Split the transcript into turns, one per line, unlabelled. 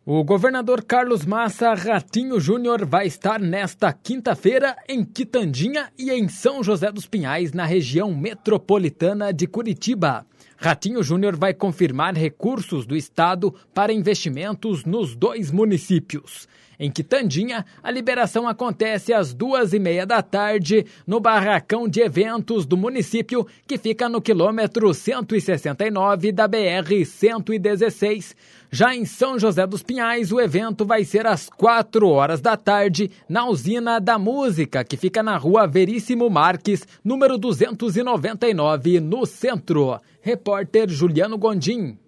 O governador Carlos Massa Ratinho Júnior vai estar nesta quinta-feira em Quitandinha e em São José dos Pinhais, na região metropolitana de Curitiba. Ratinho Júnior vai confirmar recursos do Estado para investimentos nos dois municípios. Em Quitandinha, a liberação acontece às 2h30 da tarde no barracão de eventos do município, que fica no quilômetro 169 da BR-116. Já em São José dos Pinhais, o evento vai ser às 4h da tarde na Usina da Música, que fica na rua Veríssimo Marques, número 299, no centro. Repórter Juliano Gondim.